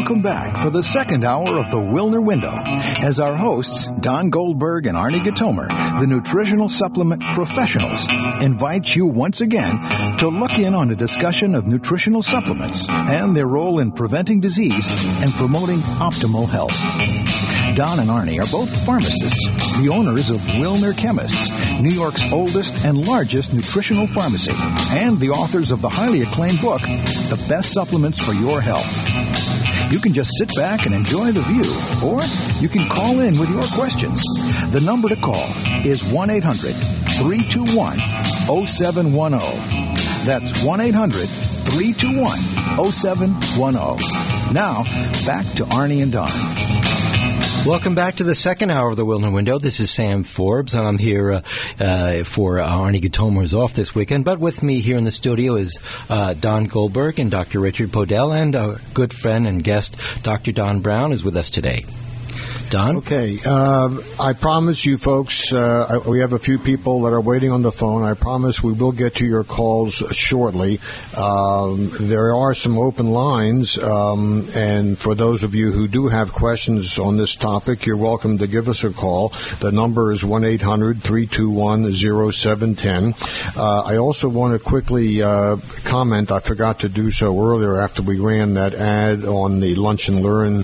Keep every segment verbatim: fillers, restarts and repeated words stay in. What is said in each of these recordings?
Welcome back for the second hour of the Wilner Window as our hosts, Don Goldberg and Arnie Gatomer, the nutritional supplement professionals, invite you once again to look in on a discussion of nutritional supplements and their role in preventing disease and promoting optimal health. Don and Arnie are both pharmacists, the owners of Wilner Chemists, New York's oldest and largest nutritional pharmacy, and the authors of the highly acclaimed book, The Best Supplements for Your Health. You can just sit back and enjoy the view, or you can call in with your questions. The number to call is one eight hundred three two one oh seven one oh. That's one eight hundred three two one oh seven one oh. Now, back to Arnie and Don. Welcome back to the second hour of the Wilner Window. This is Sam Forbes, and I'm here uh, uh, for uh, Arnie Gatomer is off this weekend. But with me here in the studio is uh, Don Goldberg and Doctor Richard Podell, and our good friend and guest, Doctor Don Brown, is with us today. Don? Okay. Uh, I promise you folks, uh, we have a few people that are waiting on the phone. I promise we will get to your calls shortly. Um, there are some open lines, um, and for those of you who do have questions on this topic, you're welcome to give us a call. The number is one eight hundred three two one oh seven one oh. Uh, I also want to quickly uh, comment, I forgot to do so earlier after we ran that ad on the Lunch and Learn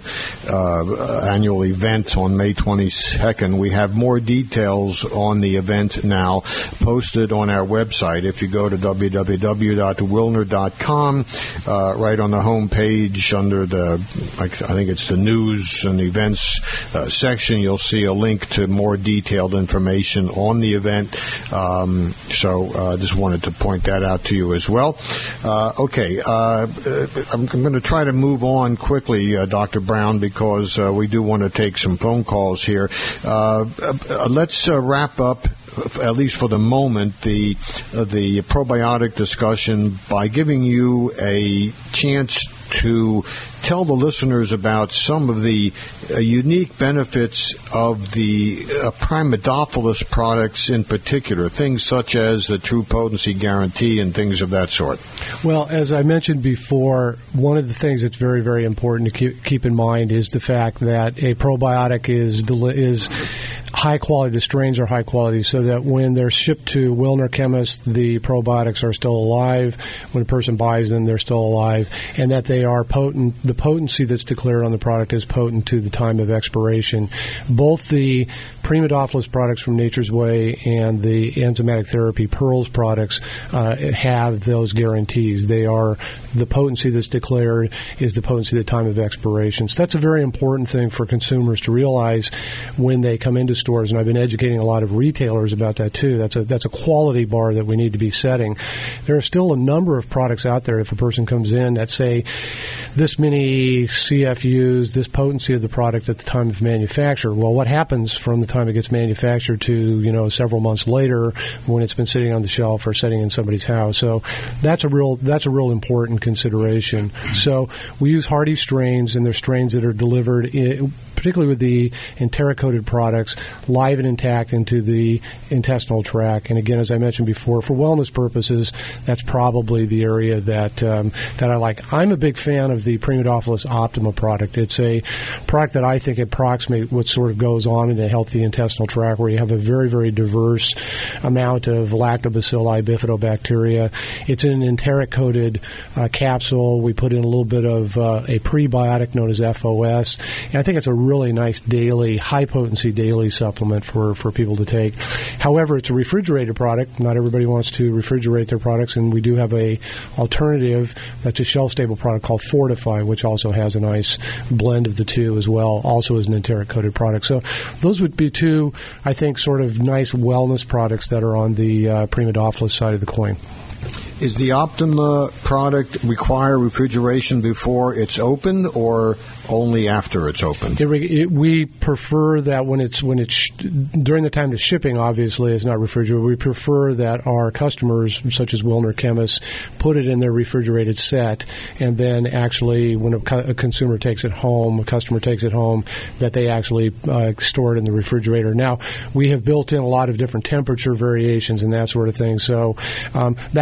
uh, annual event on May twenty-second. We have more details on the event now posted on our website. If you go to w w w dot wilner dot com, uh, right on the home page under the, I think it's the news and events uh, section, you'll see a link to more detailed information on the event. Um, so I uh, just wanted to point that out to you as well. Uh, okay, uh, I'm, I'm going to try to move on quickly, uh, Doctor Brown, because uh, we do want to take some phone calls here. Uh, uh, let's uh, wrap up, at least for the moment, the uh, the probiotic discussion by giving you a chance to tell the listeners about some of the uh, unique benefits of the uh, Primidophilus products in particular, things such as the True Potency Guarantee and things of that sort. Well, as I mentioned before, one of the things that's very, very important to keep, keep in mind is the fact that a probiotic is deli- is high quality, the strains are high quality, so that when they're shipped to Wilner Chemists, the probiotics are still alive. When a person buys them, they're still alive, and that they are potent. The potency that's declared on the product is potent to the time of expiration. Both the Primidophilus products from Nature's Way and the enzymatic therapy Pearls products uh, have those guarantees. They are, the potency that's declared is the potency at the time of expiration. So that's a very important thing for consumers to realize when they come into stores, and I've been educating a lot of retailers about that too. That's a that's a quality bar that we need to be setting. There are still a number of products out there, if a person comes in, that say this many C F Us, this potency of the product at the time of manufacture. Well, what happens from the time it gets manufactured to, you know, several months later when it's been sitting on the shelf or sitting in somebody's house? So that's a real that's a real important consideration. So we use hardy strains, and they're strains that are delivered in, particularly with the enteric-coated products, live and intact into the intestinal tract. And again, as I mentioned before, for wellness purposes, that's probably the area that um, that I like. I'm a big fan of the Primidophilus Optima product. It's a product that I think approximates what sort of goes on in a healthy intestinal tract, where you have a very, very diverse amount of lactobacilli, bifidobacteria. It's in an enteric-coated uh, capsule. We put in a little bit of uh, a prebiotic known as F O S, and I think it's a really nice daily, high-potency daily supplement for, for people to take. However, it's a refrigerated product. Not everybody wants to refrigerate their products, and we do have a alternative that's a shelf-stable product called Fortify, which also has a nice blend of the two as well, also as an enteric-coated product. So those would be two, I think, sort of nice wellness products that are on the uh, Primidophilus side of the coin. Is the Optima product require refrigeration before it's opened, or only after it's opened? It, it, we prefer that when it's when it's sh- during the time of shipping. Obviously, it's not refrigerated. We prefer that our customers, such as Wilner Chemists, put it in their refrigerated set, and then actually, when a, co- a consumer takes it home, a customer takes it home, that they actually uh, store it in the refrigerator. Now, we have built in a lot of different temperature variations and that sort of thing, so um, that could be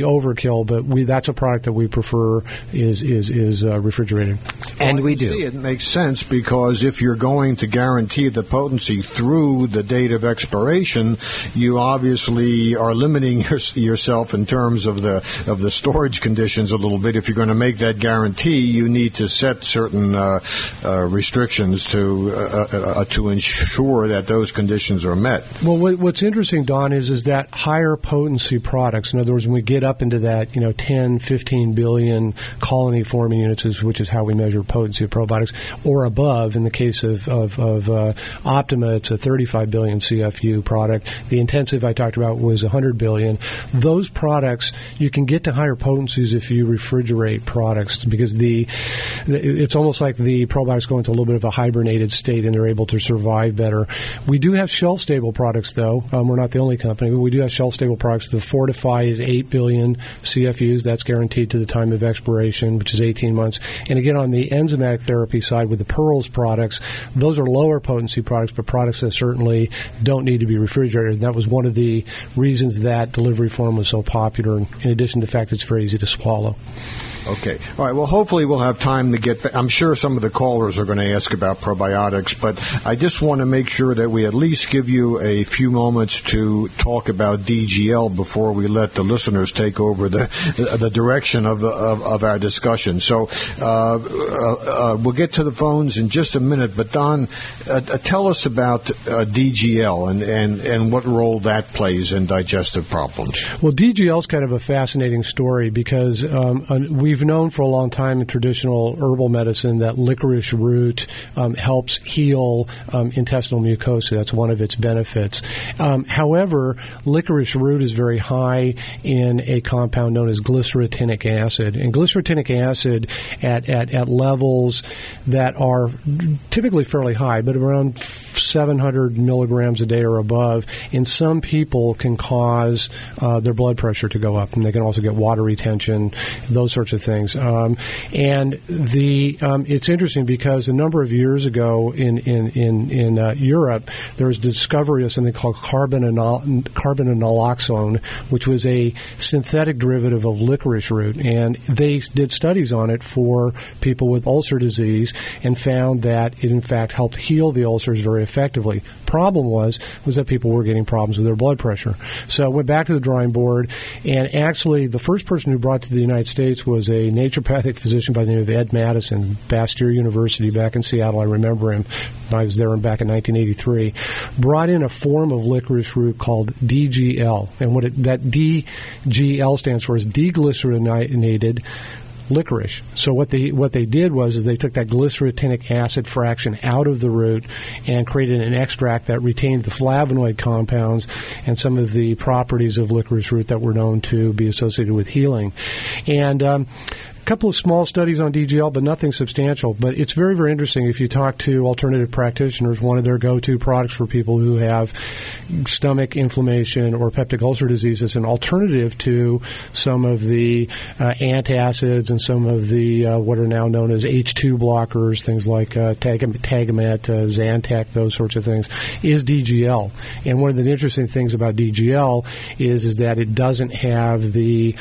overkill, but we that's a product that we prefer is is is uh, refrigerated. And well, we do. See, it makes sense because if you're going to guarantee the potency through the date of expiration, you obviously are limiting your, yourself in terms of the of the storage conditions a little bit. If you're going to make that guarantee, you need to set certain uh, uh, restrictions to uh, uh, to ensure that those conditions are met. Well, what, what's interesting, Don, is is that higher potency products. In other words, when we get up into that, you know, ten, fifteen billion colony forming units, which is how we measure potency of probiotics, or above. In the case of of, of uh, Optima, it's a thirty-five billion C F U product. The intensive I talked about was one hundred billion. Those products, you can get to higher potencies if you refrigerate products, because the it's almost like the probiotics go into a little bit of a hibernated state and they're able to survive better. We do have shelf-stable products, though. Um, we're not the only company, but we do have shelf-stable products. The Fortify is eight billion C F Us. That's guaranteed to the time of expiration, which is eighteen months. And again, on the enzymatic therapy side with the Pearls products, those are lower potency products, but products that certainly don't need to be refrigerated. And that was one of the reasons that delivery form was so popular, in addition to the fact it's very easy to swallow. Okay. All right. Well, hopefully we'll have time to get back. I'm sure some of the callers are going to ask about probiotics, but I just want to make sure that we at least give you a few moments to talk about D G L before we let the listeners take over the the direction of of, of our discussion. So uh, uh, uh, we'll get to the phones in just a minute, but Don, uh, tell us about uh, D G L and, and, and what role that plays in digestive problems. Well, D G L is kind of a fascinating story because um, we've known for a long time in traditional herbal medicine that licorice root um, helps heal um, intestinal mucosa. That's one of its benefits. Um, however, licorice root is very high in a compound known as glycerotinic acid. And glycerotinic acid at, at, at levels that are typically fairly high, but around seven hundred milligrams a day or above, in some people can cause uh, their blood pressure to go up, and they can also get water retention, those sorts of things. Um, and the um, it's interesting because a number of years ago in in in, in uh, Europe, there was discovery of something called carbonanol- carbonanaloxone, which was a synthetic derivative of licorice root, and they did studies on it for people with ulcer disease and found that it in fact helped heal the ulcers very effectively. Problem was was that people were getting problems with their blood pressure. So I went back to the drawing board, and actually the first person who brought to the United States was a naturopathic physician by the name of Ed Madison, Bastyr University back in Seattle. I remember him. I was there back in nineteen eighty-three. Brought in a form of licorice root called D G L, and what it, that D G L stands for is deglycerinated licorice. So what they what they did was is they took that glycerotinic acid fraction out of the root and created an extract that retained the flavonoid compounds and some of the properties of licorice root that were known to be associated with healing. And um, a couple of small studies on D G L, but nothing substantial. But it's very, very interesting. If you talk to alternative practitioners, one of their go-to products for people who have stomach inflammation or peptic ulcer disease is an alternative to some of the uh, antacids and some of the uh, what are now known as H two blockers, things like uh, Tagamet, Tagamet uh, Zantac, those sorts of things, is D G L. And one of the interesting things about D G L is is that it doesn't have the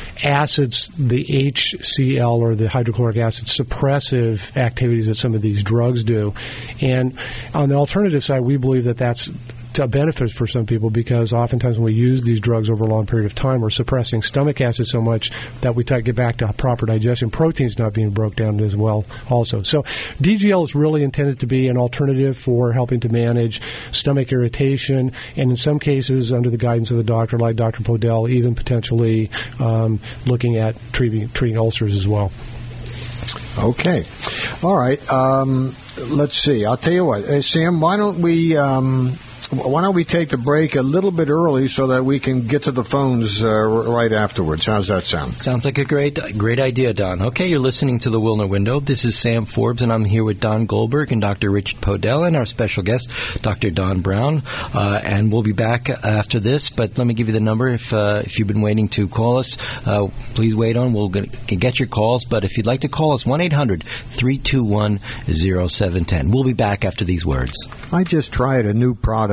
acids, the H C L or the hydrochloric acid suppressive activities that some of these drugs do. And on the alternative side, we believe that that's a benefit for some people because oftentimes when we use these drugs over a long period of time, we're suppressing stomach acid so much that we get back to proper digestion. Proteins not being broken down as well also. So D G L is really intended to be an alternative for helping to manage stomach irritation, and in some cases, under the guidance of a doctor like Doctor Podell, even potentially um, looking at treating, treating ulcers as well. Okay. All right. Um, let's see. I'll tell you what. Hey, Sam, why don't we... Um Why don't we take the break a little bit early so that we can get to the phones uh, right afterwards? How's that sound? Sounds like a great great idea, Don. Okay, you're listening to the Wilner Window. This is Sam Forbes, and I'm here with Don Goldberg and Doctor Richard Podell and our special guest, Doctor Don Brown. Uh, and we'll be back after this, but let me give you the number. If uh, if you've been waiting to call us, uh, please wait on. We'll get your calls, but if you'd like to call us, one eight hundred three two one oh seven one oh. We'll be back after these words. I just tried a new product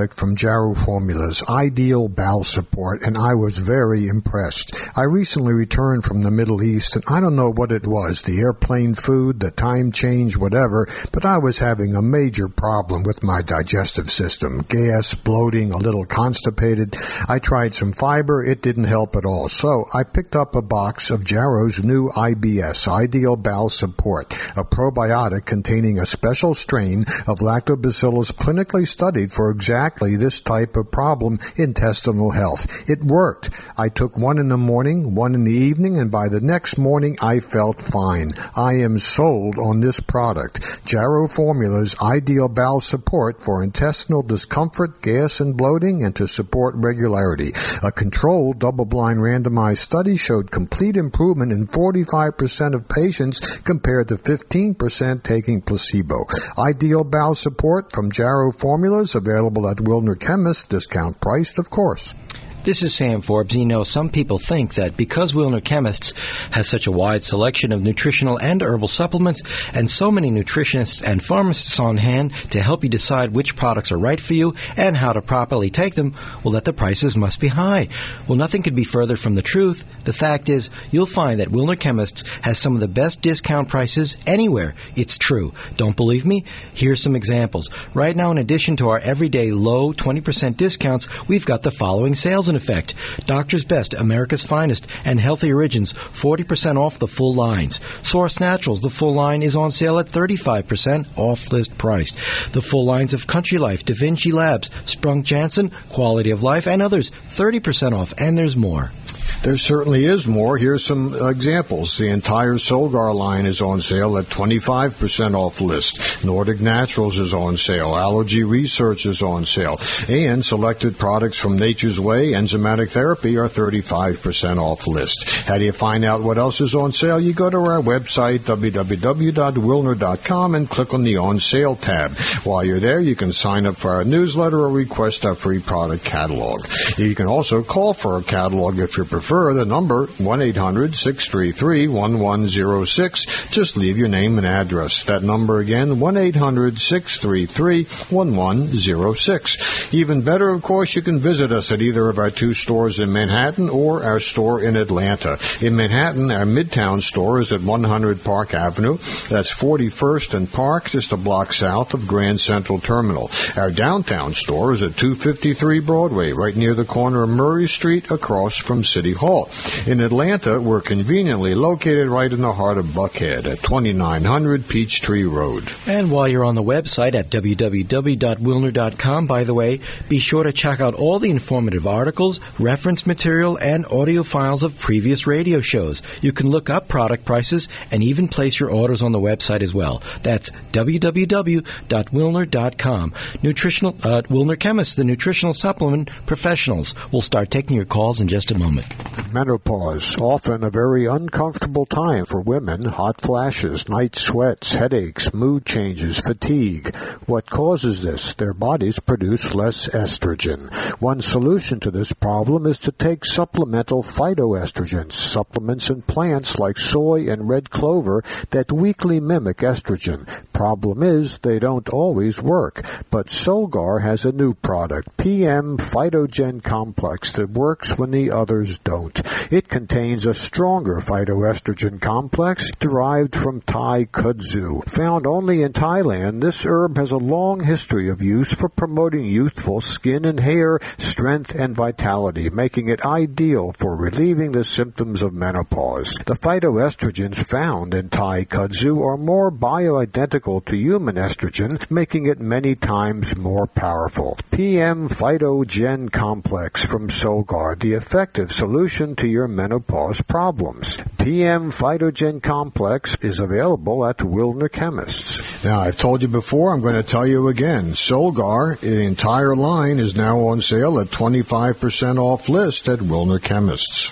product from Jarrow Formulas, Ideal Bowel Support, and I was very impressed. I recently returned from the Middle East, and I don't know what it was, the airplane food, the time change, whatever, but I was having a major problem with my digestive system. Gas, bloating, a little constipated. I tried some fiber. It didn't help at all. So I picked up a box of Jarrow's new I B S, Ideal Bowel Support, a probiotic containing a special strain of lactobacillus clinically studied for exactly this type of problem, intestinal health. It worked. I took one in the morning, one in the evening, and by the next morning I felt fine. I am sold on this product. Jarrow Formulas Ideal Bowel Support for intestinal discomfort, gas, and bloating, and to support regularity. A controlled, double-blind, randomized study showed complete improvement in forty-five percent of patients compared to fifteen percent taking placebo. Ideal Bowel Support from Jarrow Formulas, available at Wilner Chemists, discount priced, of course. This is Sam Forbes. You know, some people think that because Wilner Chemists has such a wide selection of nutritional and herbal supplements and so many nutritionists and pharmacists on hand to help you decide which products are right for you and how to properly take them, well, that the prices must be high. Well, nothing could be further from the truth. The fact is, you'll find that Wilner Chemists has some of the best discount prices anywhere. It's true. Don't believe me? Here's some examples. Right now, in addition to our everyday low twenty percent discounts, we've got the following sales in effect. Doctor's Best, America's Finest, and Healthy Origins, forty percent off the full lines. Source Naturals, the full line is on sale at thirty-five percent off list price. The full lines of Country Life, Da Vinci Labs, Sprunk Jansen, Quality of Life, and others, thirty percent off, and there's more. There certainly is more. Here's some examples. The entire Solgar line is on sale at twenty-five percent off list. Nordic Naturals is on sale. Allergy Research is on sale. And selected products from Nature's Way, Enzymatic Therapy, are thirty-five percent off list. How do you find out what else is on sale? You go to our website, w w w dot wilner dot com, and click on the On Sale tab. While you're there, you can sign up for our newsletter or request our free product catalog. You can also call for a catalog if you prefer. The number, one eight hundred six three three one one zero six. Just leave your name and address. That number again, one eight hundred six three three one one zero six. Even better, of course, you can visit us at either of our two stores in Manhattan or our store in Atlanta. In Manhattan, our Midtown store is at one hundred Park Avenue. That's forty-first and Park, just a block south of Grand Central Terminal. Our downtown store is at two fifty-three Broadway, right near the corner of Murray Street, across from City Hall. In Atlanta, we're conveniently located right in the heart of Buckhead at twenty-nine hundred Peachtree Road. And while you're on the website at w w w dot wilner dot com, by the way, be sure to check out all the informative articles, reference material, and audio files of previous radio shows. You can look up product prices and even place your orders on the website as well. That's w w w dot wilner dot com. Nutritional, uh, Wilner Chemists, the nutritional supplement professionals. We'll start taking your calls in just a moment. Menopause, often a very uncomfortable time for women. Hot flashes, night sweats, headaches, mood changes, fatigue. What causes this? Their bodies produce less estrogen. One solution to this problem is to take supplemental phytoestrogens, supplements in plants like soy and red clover that weakly mimic estrogen. Problem is, they don't always work. But Solgar has a new product, P M Phytogen Complex, that works when the others don't. It contains a stronger phytoestrogen complex derived from Thai kudzu. Found only in Thailand, this herb has a long history of use for promoting youthful skin and hair, strength and vitality, making it ideal for relieving the symptoms of menopause. The phytoestrogens found in Thai kudzu are more bioidentical to human estrogen, making it many times more powerful. P M Phytogen Complex from Solgar, the effective solution to your menopause problems. P M Phytogen Complex is available at Wilner Chemists. Now, I've told you before, I'm going to tell you again. Solgar, the entire line, is now on sale at twenty-five percent off list at Wilner Chemists.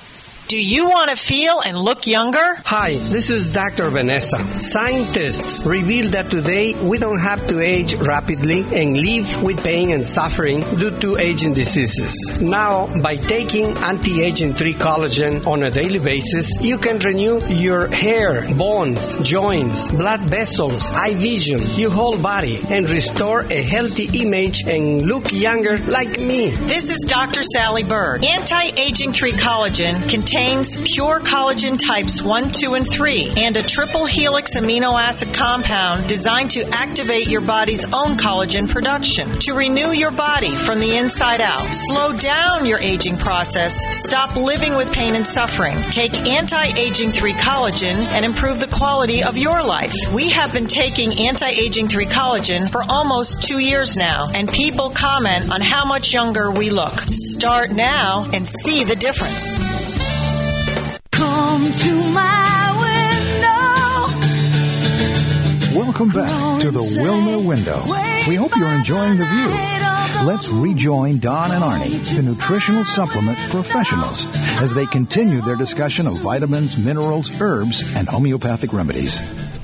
Do you want to feel and look younger? Hi, this is Doctor Vanessa. Scientists reveal that today we don't have to age rapidly and live with pain and suffering due to aging diseases. Now, by taking anti-aging three collagen on a daily basis, you can renew your hair, bones, joints, blood vessels, eye vision, your whole body, and restore a healthy image and look younger like me. This is Doctor Sally Bird. Anti-aging three collagen contains pure collagen types one, two, and three, and a triple helix amino acid compound designed to activate your body's own collagen production, to renew your body from the inside out, slow down your aging process, stop living with pain and suffering. Take anti-aging three collagen and improve the quality of your life. We have been taking anti-aging three collagen for almost two years now, and people comment on how much younger we look. Start now and see the difference. Come to my window. Welcome back to the Wilner Window. We hope you're enjoying the view. Let's rejoin Don and Arnie, the nutritional supplement professionals, as they continue their discussion of vitamins, minerals, herbs, and homeopathic remedies.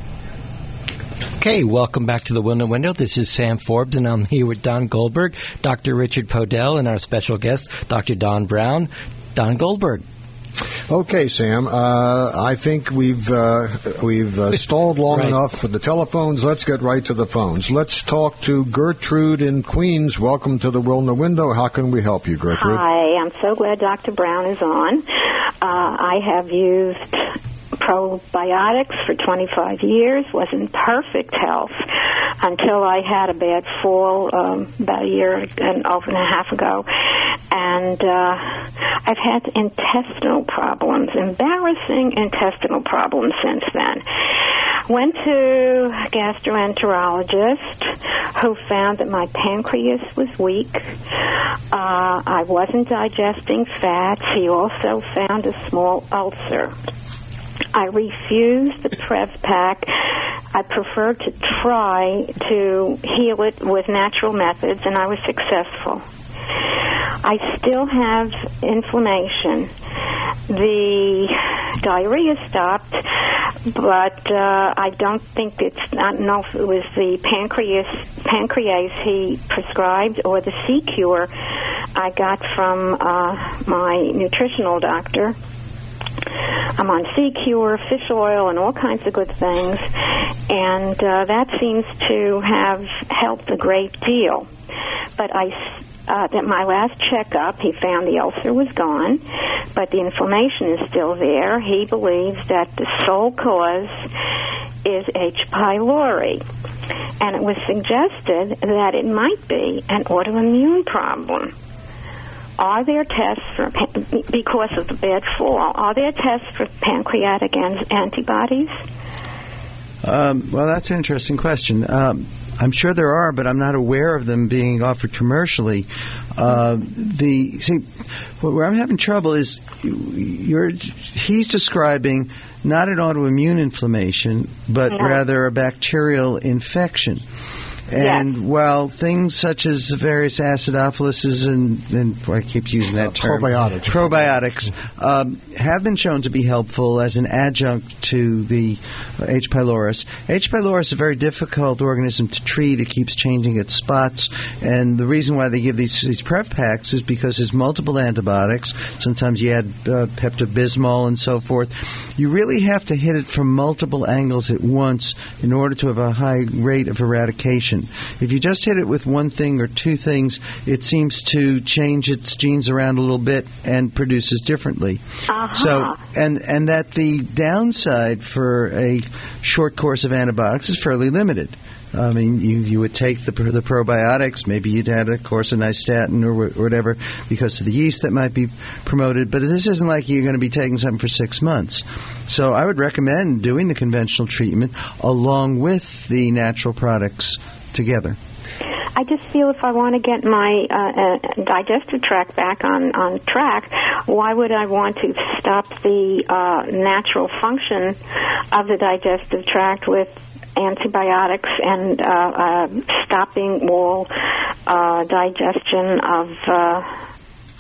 Okay, welcome back to the Wilner Window. This is Sam Forbes, and I'm here with Don Goldberg, Doctor Richard Podell, and our special guest, Doctor Don Brown. Don Goldberg. Okay, Sam. Uh, I think we've uh, we've uh, stalled long Right. enough for the telephones. Let's get right to the phones. Let's talk to Gertrude in Queens. Welcome to the Wilner Window. How can we help you, Gertrude? Hi, I'm so glad Doctor Brown is on. Uh, I have used probiotics for twenty-five years, was in perfect health until I had a bad fall um, about a year and over and a half ago. And uh, I've had intestinal problems, embarrassing intestinal problems since then. Went to a gastroenterologist who found that my pancreas was weak. Uh, I wasn't digesting fats. He also found a small ulcer. I refused the Prevpack. I preferred to try to heal it with natural methods, and I was successful. I still have inflammation. The diarrhea stopped, but uh, I don't think it's, I don't know if it was the pancreas, pancrease he prescribed or the C-Cure I got from uh, my nutritional doctor. I'm on C-Cure, fish oil, and all kinds of good things, and uh, that seems to have helped a great deal. But I Uh, that my last checkup, he found the ulcer was gone, but the inflammation is still there. He believes that the sole cause is H. pylori, and it was suggested that it might be an autoimmune problem. Are there tests for, because of the bad fall, are there tests for pancreatic antibodies? Um, well, that's an interesting question. Um, I'm sure there are, but I'm not aware of them being offered commercially. Uh, the see, where I'm having trouble is you're he's describing not an autoimmune inflammation, but No. rather a bacterial infection. And Yes. while things such as various acidophilus and, and I keep using that Uh, term, probiotics. probiotics um, have been shown to be helpful as an adjunct to the uh, H. pylori. H. pylori is a very difficult organism to treat. It keeps changing its spots, and the reason why they give these these Prevpacks is because there's multiple antibiotics. Sometimes you add uh, Pepto-Bismol and so forth. You really have to hit it from multiple angles at once in order to have a high rate of eradication. If you just hit it with one thing or two things, it seems to change its genes around a little bit and produces differently. Uh-huh. So, and and that the downside for a short course of antibiotics is fairly limited. I mean, you, you would take the the probiotics, maybe you'd add a course of nystatin or, wh- or whatever because of the yeast that might be promoted, but this isn't like you're going to be taking something for six months. So I would recommend doing the conventional treatment along with the natural products together. I just feel if I want to get my uh, uh, digestive tract back on, on track, why would I want to stop the uh, natural function of the digestive tract with antibiotics and uh, uh, stopping all uh, digestion of uh,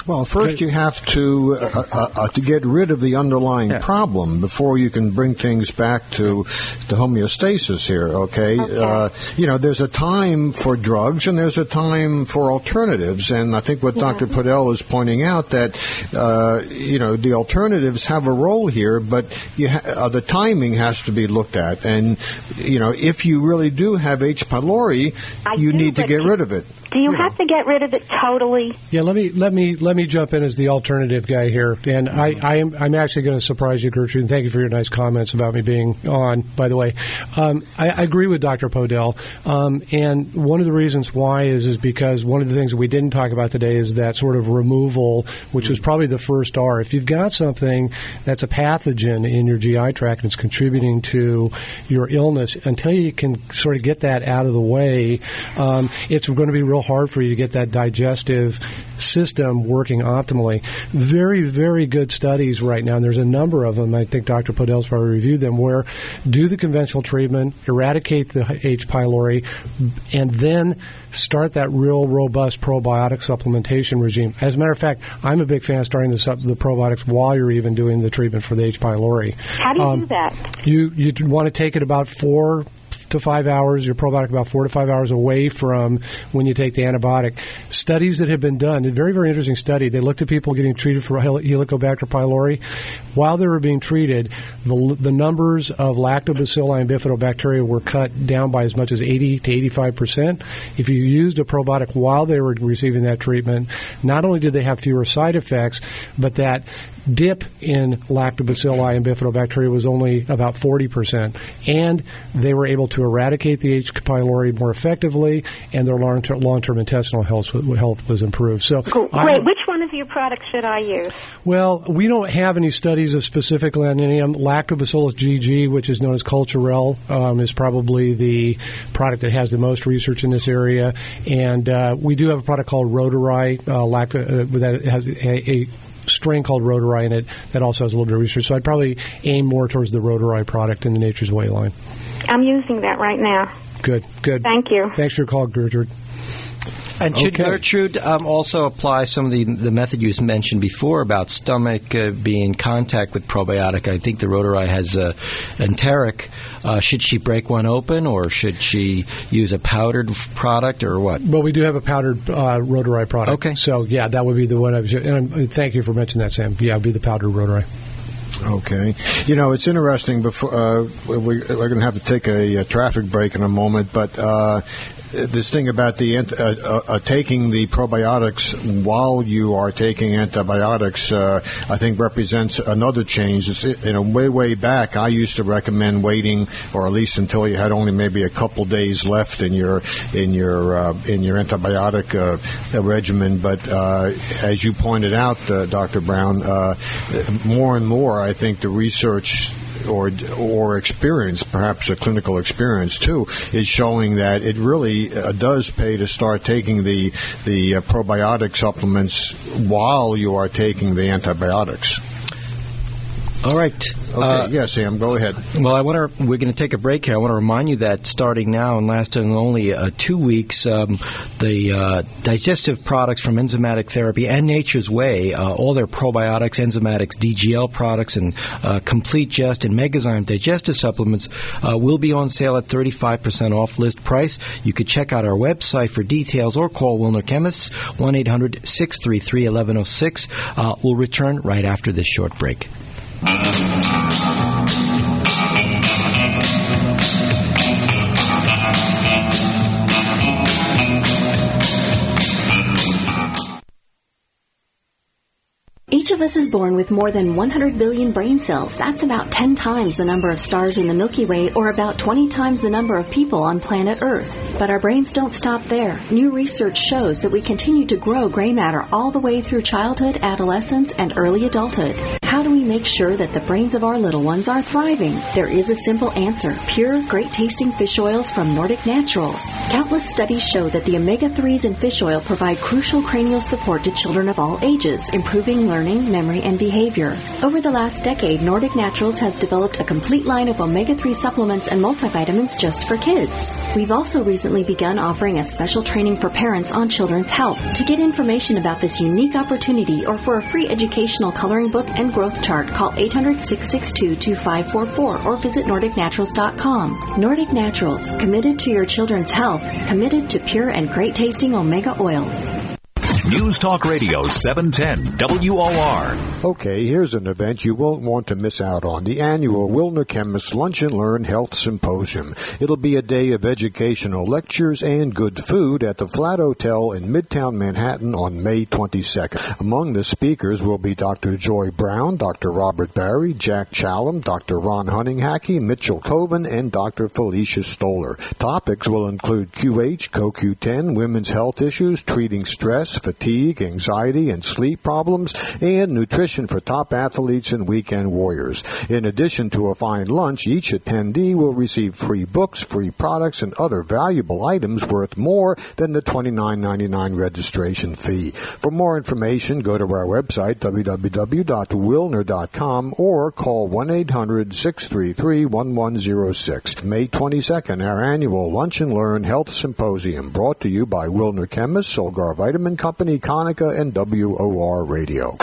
Well, first you have to uh, uh, uh, to get rid of the underlying yeah. problem before you can bring things back to to homeostasis here, okay? okay. Uh, you know, there's a time for drugs and there's a time for alternatives, and I think what yeah. Doctor Podell is pointing out that, uh, you know, the alternatives have a role here, but you ha- uh, the timing has to be looked at. And, you know, if you really do have H. pylori, I you do, need to get rid of it. Do you, you have know. to get rid of it totally? Yeah, let me let me let me jump in as the alternative guy here, and I, I am I'm actually going to surprise you, Gertrude. And thank you for your nice comments about me being on. By the way, um, I, I agree with Doctor Podell, um, and one of the reasons why is is because one of the things that we didn't talk about today is that sort of removal, which was probably the first R. If you've got something that's a pathogen in your G I tract and it's contributing to your illness, until you can sort of get that out of the way, um, it's going to be real hard for you to get that digestive system working optimally. Very, very good studies right now, and there's a number of them. I think Doctor Podell's probably reviewed them, where do the conventional treatment, eradicate the H. pylori, and then start that real robust probiotic supplementation regime. As a matter of fact, I'm a big fan of starting the, sup- the probiotics while you're even doing the treatment for the H. pylori. How do you um, do that? You, you want to take it about four to five hours, your probiotic about four to five hours away from when you take the antibiotic. Studies that have been done, a very, very interesting study, they looked at people getting treated for Hel- Helicobacter pylori. While they were being treated, the, the numbers of lactobacilli and bifidobacteria were cut down by as much as eighty to eighty-five percent. If you used a probiotic while they were receiving that treatment, not only did they have fewer side effects, but that dip in lactobacilli and bifidobacteria was only about forty percent. And they were able to eradicate the H. pylori more effectively, and their long-term, long-term intestinal health, health was improved. So, cool. Wait, which one of your products should I use? Well, we don't have any studies of specifically on any of them. Lactobacillus G G, which is known as Culturel, um, is probably the product that has the most research in this area. And uh, we do have a product called Rotari, uh, lacto, uh, that has a, a strain called Rotari in it that also has a little bit of research. So I'd probably aim more towards the Rotari product in the Nature's Way line. I'm using that right now. Good, good. Thank you. Thanks for your call, Gertrude. And should okay. Gertrude um, also apply some of the the method you mentioned before about stomach uh, being in contact with probiotic? I think the Rotari has uh, enteric. Uh, should she break one open, or should she use a powdered product, or what? Well, we do have a powdered uh, Rotari product. Okay. So, yeah, that would be the one I was... And um, thank you for mentioning that, Sam. Yeah, it would be the powdered Rotari. Okay. You know, it's interesting. Before uh, we, we're going to have to take a, a traffic break in a moment, but uh, this thing about the uh, uh, uh, taking the probiotics while you are taking antibiotics, uh, I think represents another change. It's, you know, way, way back, I used to recommend waiting, or at least until you had only maybe a couple days left in your in your uh, in your antibiotic uh, regimen. But uh, as you pointed out, uh, Doctor Brown, uh, more and more, I think the research or or experience, perhaps a clinical experience too, is showing that it really uh, does pay to start taking the the uh, probiotic supplements while you are taking the antibiotics. All right. Okay. Uh, yes, Sam. Go ahead. Well, I want to. We're going to take a break here. I want to remind you that starting now and lasting only uh, two weeks, um, the uh, digestive products from Enzymatic Therapy and Nature's Way, uh, all their probiotics, enzymatics, D G L products, and uh, Complete Gest and Megazyme digestive supplements uh, will be on sale at thirty-five percent off list price. You could check out our website for details or call Wilner Chemists one eight hundred six three three one one zero six. Uh, we'll return right after this short break. Each of us is born with more than one hundred billion brain cells. That's about ten times the number of stars in the Milky Way, or about twenty times the number of people on planet Earth. But our brains don't stop there. New research shows that we continue to grow gray matter all the way through childhood, adolescence, and early adulthood. How do we make sure that the brains of our little ones are thriving? There is a simple answer. Pure, great-tasting fish oils from Nordic Naturals. Countless studies show that the omega threes in fish oil provide crucial cranial support to children of all ages, improving learning, memory, and behavior. Over the last decade, Nordic Naturals has developed a complete line of omega three supplements and multivitamins just for kids. We've also recently begun offering a special training for parents on children's health. To get information about this unique opportunity or for a free educational coloring book and growth chart, call eight hundred, six six two, two five four four or visit nordic naturals dot com. Nordic Naturals, committed to your children's health, committed to pure and great-tasting omega oils. News Talk Radio seven ten W O R. Okay, here's an event you won't want to miss out on. The annual Wilner Chemist Lunch and Learn Health Symposium. It'll be a day of educational lectures and good food at the Flat Hotel in Midtown Manhattan on May twenty-second. Among the speakers will be Doctor Joy Brown, Doctor Robert Barry, Jack Challam, Doctor Ron Huntinghacky, Mitchell Coven, and Doctor Felicia Stoller. Topics will include Q H, C O Q ten, women's health issues, treating stress, fatigue, anxiety, and sleep problems, and nutrition for top athletes and weekend warriors. In addition to a fine lunch, each attendee will receive free books, free products, and other valuable items worth more than the twenty-nine ninety-nine registration fee. For more information, go to our website, w w w dot wilner dot com, or call one eight hundred, six three three, one one zero six. May twenty-second, our annual Lunch and Learn Health Symposium, brought to you by Wilner Chemist, Solgar Vitamin Company, Konica, and W O R Radio.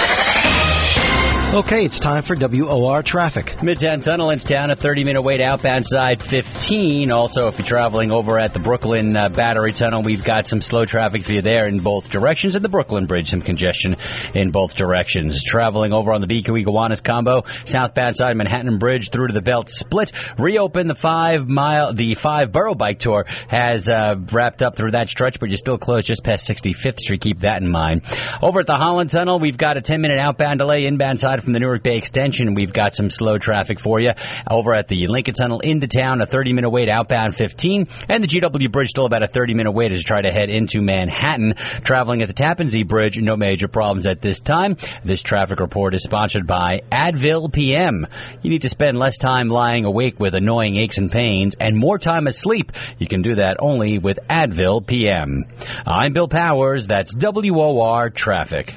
Okay, it's time for W O R traffic. Midtown Tunnel into town, a thirty-minute wait outbound side fifteen. Also, if you're traveling over at the Brooklyn uh, Battery Tunnel, we've got some slow traffic for you there in both directions. And the Brooklyn Bridge, some congestion in both directions. Traveling over on the B Q E Gowanus combo, southbound side Manhattan Bridge through to the Belt Split. Reopen the five mile, the five borough bike tour has uh, wrapped up through that stretch, but you're still closed just past sixty-fifth Street. Keep that in mind. Over at the Holland Tunnel, we've got a ten-minute outbound delay inbound side from the Newark Bay Extension. We've got some slow traffic for you. Over at the Lincoln Tunnel into town, a thirty-minute wait outbound fifteen. And the G W Bridge still about a thirty-minute wait as you try to head into Manhattan. Traveling at the Tappan Zee Bridge, no major problems at this time. This traffic report is sponsored by Advil P M. You need to spend less time lying awake with annoying aches and pains and more time asleep. You can do that only with Advil P M. I'm Bill Powers. That's W O R Traffic.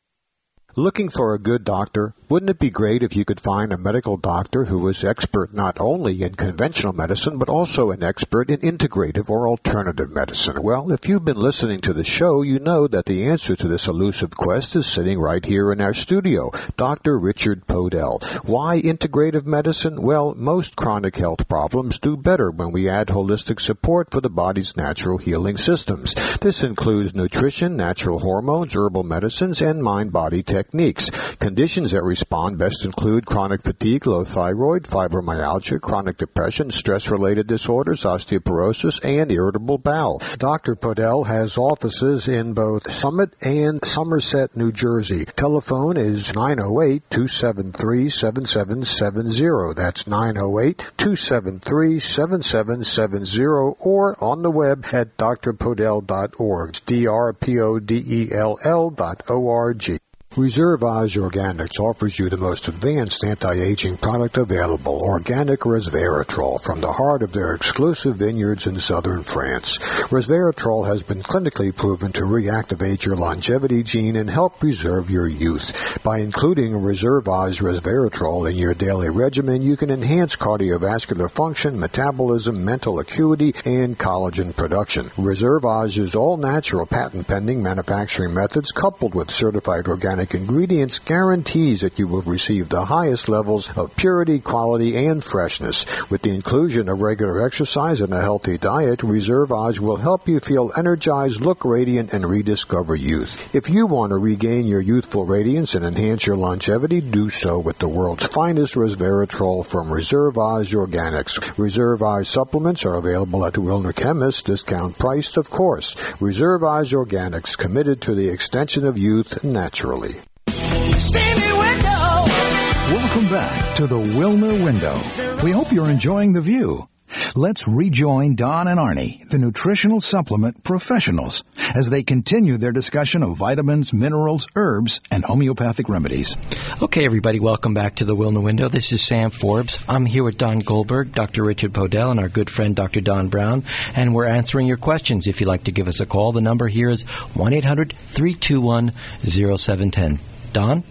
Looking for a good doctor? Wouldn't it be great if you could find a medical doctor who is expert not only in conventional medicine, but also an expert in integrative or alternative medicine? Well, if you've been listening to the show, you know that the answer to this elusive quest is sitting right here in our studio, Doctor Richard Podell. Why integrative medicine? Well, most chronic health problems do better when we add holistic support for the body's natural healing systems. This includes nutrition, natural hormones, herbal medicines, and mind-body techniques. Conditions that respond best include chronic fatigue, low thyroid, fibromyalgia, chronic depression, stress-related disorders, osteoporosis, and irritable bowel. Doctor Podell has offices in both Summit and Somerset, New Jersey. Telephone is nine oh eight, two seven three, seven seven seven zero. That's nine oh eight, two seven three, seven seven seven zero, or on the web at d r podell dot org. D R P O D E L L dot O R G. Reservage Organics offers you the most advanced anti-aging product available, organic resveratrol, from the heart of their exclusive vineyards in southern France. Resveratrol has been clinically proven to reactivate your longevity gene and help preserve your youth. By including Reservage resveratrol in your daily regimen, you can enhance cardiovascular function, metabolism, mental acuity, and collagen production. Reservage's all-natural patent-pending manufacturing methods, coupled with certified organic ingredients, guarantees that you will receive the highest levels of purity, quality, and freshness. With the inclusion of regular exercise and a healthy diet, Reservage will help you feel energized, look radiant, and rediscover youth. If you want to regain your youthful radiance and enhance your longevity, do so with the world's finest resveratrol from Reservage Organics. Reservage supplements are available at Wilner Chemist, discount priced, of course. Reservage Organics, committed to the extension of youth naturally. Welcome back to the Wilner Window. We hope you're enjoying the view. Let's rejoin Don and Arnie, the nutritional supplement professionals, as they continue their discussion of vitamins, minerals, herbs, and homeopathic remedies. Okay, everybody, welcome back to the Wilner Window. This is Sam Forbes. I'm here with Don Goldberg, Doctor Richard Podell, and our good friend Doctor Don Brown, and we're answering your questions. If you'd like to give us a call, the number here is one eight hundred three two one oh seven one oh. Don?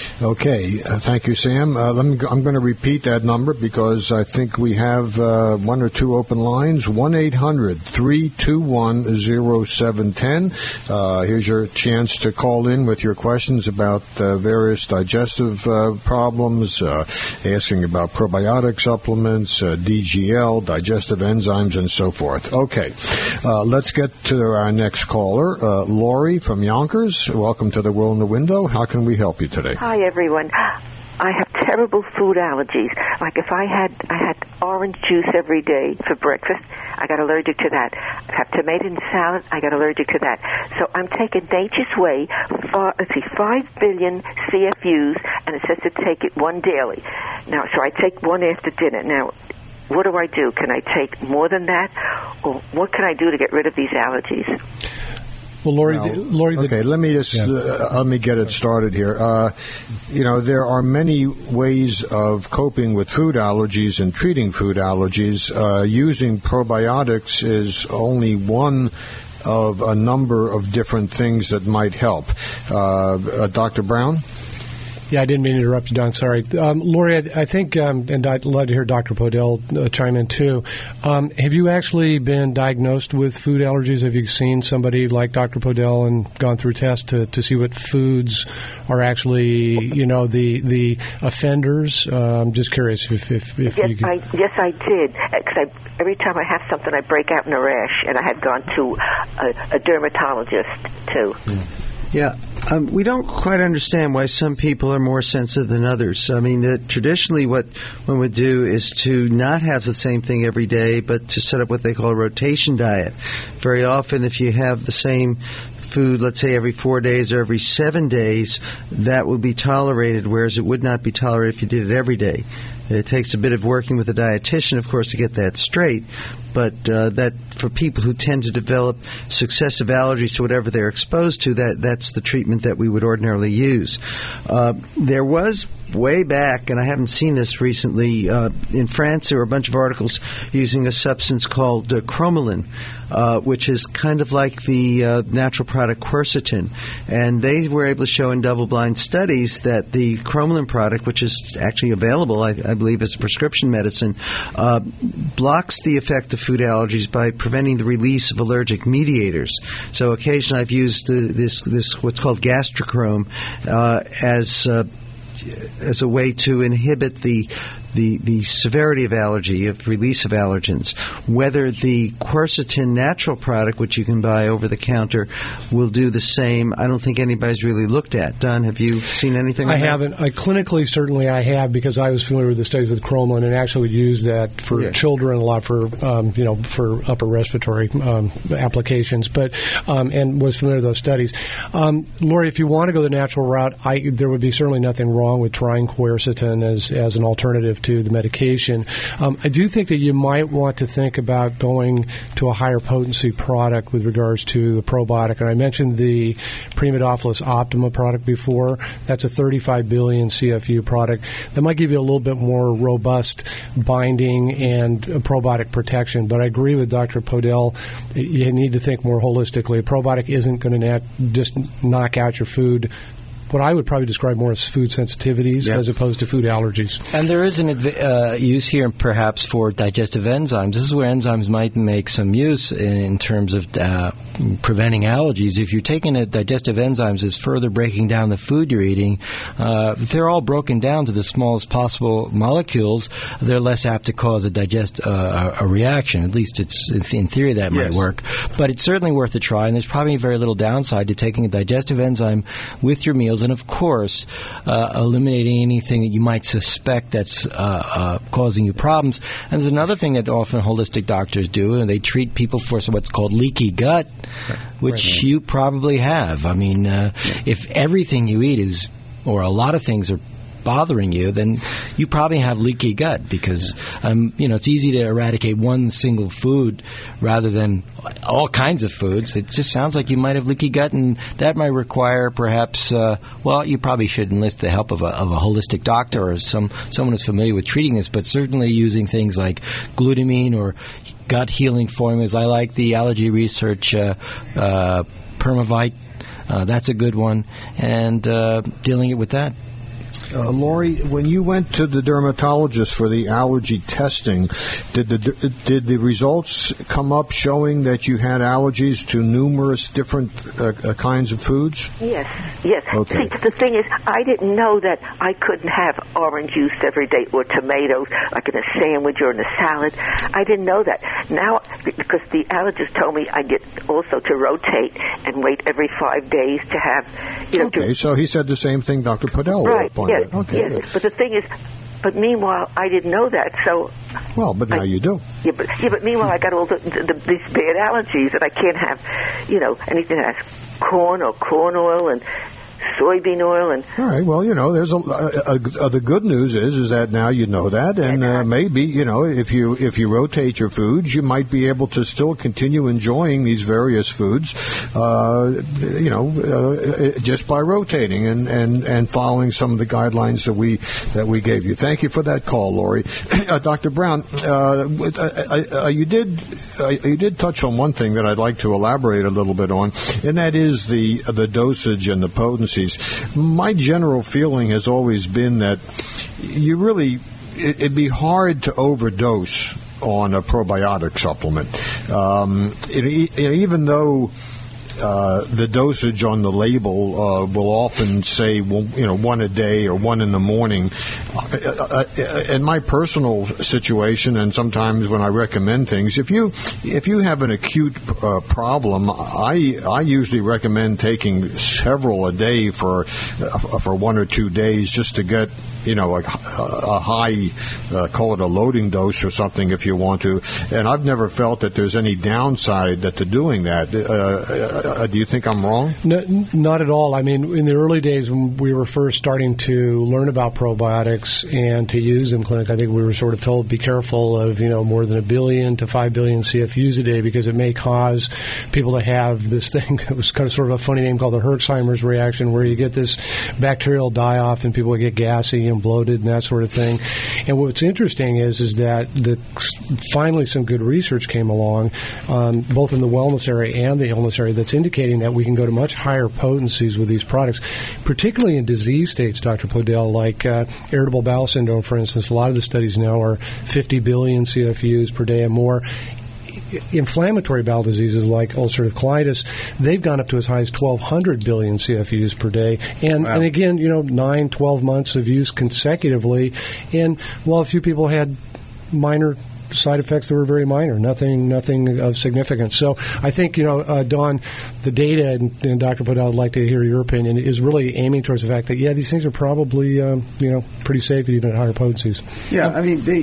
Okay, uh, thank you, Sam. Uh, let me go, I'm going to repeat that number because I think we have uh, one or two open lines. one eight hundred three two one oh seven one oh. Uh, here's your chance to call in with your questions about uh, various digestive uh, problems, uh, asking about probiotic supplements, uh, D G L, digestive enzymes, and so forth. Okay, uh, let's get to our next caller. Uh, Lori from Yonkers, welcome to the World in the Window. How can we help you today? Hi, everyone. I have terrible food allergies. Like if I had I had orange juice every day for breakfast, I got allergic to that. I have tomato and salad, I got allergic to that. So I'm taking Nature's Way, for, let's see, five billion C F Us, and it says to take it one daily. Now, so I take one after dinner. Now, what do I do? Can I take more than that? Or what can I do to get rid of these allergies? Well, Lori, Well, the, Lori the, okay, let me just yeah. uh, let me get it started here. Uh, you know, there are many ways of coping with food allergies and treating food allergies. Uh, using probiotics is only one of a number of different things that might help. Uh, uh, Doctor Brown? Yeah, I didn't mean to interrupt you, Don. Sorry. Um, Lori, I, I think, um, and I'd love to hear Doctor Podell uh, chime in too. Um, have you actually been diagnosed with food allergies? Have you seen somebody like Doctor Podell and gone through tests to, to see what foods are actually, you know, the the offenders? Uh, I'm just curious if, if, if yes, you could... I, yes, I did. Because I, every time I have something, I break out in a rash, and I had gone to a, a dermatologist too. Yeah. Yeah, um, we don't quite understand why some people are more sensitive than others. I mean, uh, traditionally what one would do is to not have the same thing every day, but to set up what they call a rotation diet. Very often, if you have the same food, let's say every four days or every seven days, that will be tolerated, whereas it would not be tolerated if you did it every day. It takes a bit of working with a dietitian, of course, to get that straight, but uh, that for people who tend to develop successive allergies to whatever they're exposed to, that that's the treatment that we would ordinarily use. Uh, there was way back, and I haven't seen this recently, uh, in France there were a bunch of articles using a substance called uh, cromolyn, uh, which is kind of like the uh, natural product quercetin, and they were able to show in double-blind studies that the cromolyn product, which is actually available, I, I believe, as a prescription medicine, uh, blocks the effect of food allergies by preventing the release of allergic mediators. So occasionally I've used uh, this, this what's called gastrochrome uh, as uh, as a way to inhibit the the the severity of allergy, of release of allergens. Whether the quercetin natural product, which you can buy over the counter, will do the same, I don't think anybody's really looked at. Don, have you seen anything I on that? haven't. I, clinically, certainly I have, because I was familiar with the studies with cromolyn and actually would use that for Yeah. children a lot for, um, you know, for upper respiratory um, applications, but um, and was familiar with those studies. Um, Lori, if you want to go the natural route, I, there would be certainly nothing wrong with trying quercetin as, as an alternative to the medication. Um, I do think that you might want to think about going to a higher potency product with regards to the probiotic. And I mentioned the Primadophilus Optima product before. That's a thirty-five billion C F U product. That might give you a little bit more robust binding and probiotic protection. But I agree with Doctor Podell. You need to think more holistically. A probiotic isn't going to nat- just knock out your food. What I would probably describe more as food sensitivities Yeah. as opposed to food allergies. And there is an adv- uh, use here perhaps for digestive enzymes. This is where enzymes might make some use in terms of uh, preventing allergies. If you're taking a digestive enzymes as further breaking down the food you're eating, uh, if they're all broken down to the smallest possible molecules, they're less apt to cause a digest uh, a reaction. At least it's in theory that might Yes. work. But it's certainly worth a try, and there's probably very little downside to taking a digestive enzyme with your meals. And, of course, uh, eliminating anything that you might suspect that's uh, uh, causing you problems. And there's another thing that often holistic doctors do, and they treat people for what's called leaky gut, which Right. you probably have. I mean, uh, if everything you eat is, or a lot of things are bothering you, then you probably have leaky gut because, um, you know, it's easy to eradicate one single food rather than all kinds of foods. It just sounds like you might have leaky gut, and that might require perhaps, uh, well, you probably should enlist the help of a, of a holistic doctor or some someone who's familiar with treating this, but certainly using things like glutamine or gut healing formulas. I like the Allergy Research uh, uh, Permavite. Uh, that's a good one, and uh, dealing it with that. Uh, Lori, when you went to the dermatologist for the allergy testing, did the did the results come up showing that you had allergies to numerous different uh, uh, kinds of foods? Yes, yes. Okay. See, the thing is, I didn't know that I couldn't have orange juice every day or tomatoes, like in a sandwich or in a salad. I didn't know that. Now, because the allergist told me I get also to rotate and wait every five days to have, you know. Okay, to, so he said the same thing Doctor Podell right, pointed yes, out. Okay, yes. But the thing is, but meanwhile, I didn't know that, so... Well, but now I, you do. Yeah, but yeah, but meanwhile, I got all the, the, the, these bad allergies, and I can't have, you know, anything that has corn or corn oil and soybean oil and. All right. Well, you know, there's a, a, a the good news is is that now you know that, and uh, maybe you know if you if you rotate your foods, you might be able to still continue enjoying these various foods, uh, you know, uh, just by rotating and, and, and following some of the guidelines that we that we gave you. Thank you for that call, Lori. uh, Doctor Brown, uh, I, I, you did I, you did touch on one thing that I'd like to elaborate a little bit on, and that is the the dosage and the potency. My general feeling has always been that you really, it, it'd be hard to overdose on a probiotic supplement. Um, it, it, even though uh, the dosage on the label uh, will often say, well, you know, one a day or one in the morning. Uh, in my personal situation, and sometimes when I recommend things, if you if you have an acute uh, problem, I I usually recommend taking several a day for uh, for one or two days just to get, you know, a, a high, uh, call it a loading dose or something if you want to. And I've never felt that there's any downside to doing that. Uh, uh, do you think I'm wrong? No, not at all. I mean, in the early days when we were first starting to learn about probiotics and to use them in clinic, I think we were sort of told be careful of, you know, more than a billion to five billion C F Us a day because it may cause people to have this thing. It was kind of sort of a funny name called the Herxheimer's reaction, where you get this bacterial die-off and people get gassy and bloated and that sort of thing. And what's interesting is is that the, finally some good research came along, um, both in the wellness area and the illness area, that's indicating that we can go to much higher potencies with these products, particularly in disease states, Doctor Podell, like uh, irritable bowel syndrome, for instance. A lot of the studies now are fifty billion C F Us per day and more. Inflammatory bowel diseases like ulcerative colitis, they've gone up to as high as twelve hundred billion C F Us per day. And, wow. and again, you know, nine, twelve months of use consecutively. And while a few people had minor side effects that were very minor, nothing nothing of significance. So I think, you know, uh, Dawn, the data, and, and Doctor Podell, I'd like to hear your opinion, is really aiming towards the fact that, yeah, these things are probably, um, you know, pretty safe even at higher potencies. Yeah, I mean, they,